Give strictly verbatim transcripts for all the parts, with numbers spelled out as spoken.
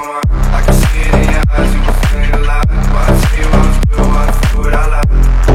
on my, I can see it in your eyes, you were feeling alive. Why I tell you I was good, why the fuck would I lie?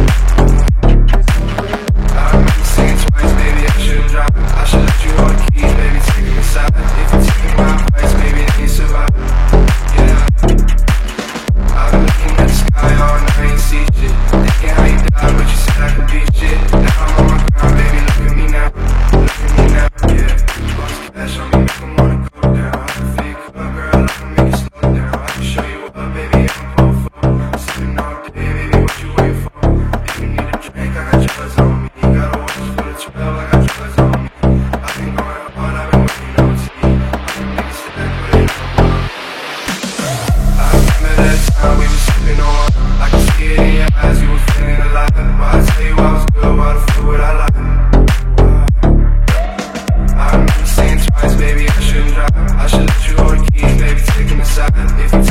I remember singing twice, baby, I shouldn't drive. I should let you hold the keys, baby, take them inside. If you take my advice, maybe then you survive. Yeah, I've been looking at the sky all night, I ain't see shit. Thinking how you died, but you said I could be shit. Now I'm on my grind, baby, look at me now. Look at me now, yeah. Lost cash on me, make 'em wanna go down. I can feel you come, girl, I can make you slow down. I can show you up, baby, I'm full for. I'm sipping all day, baby, what you waiting for? If you need a drink, I got yours on me. You got a watch for the twelve, I got yours on me. I've been going hard, I've been working O T. I can make you stack, but it don't work. I remember that time we was sipping on wine. I can see it in your eyes, you were feeling alive. Why I tell you I was good, why the fuck would I lie? I remember saying twice, baby, I shouldn't drive. I should let you hold the keys, baby, take them inside. If you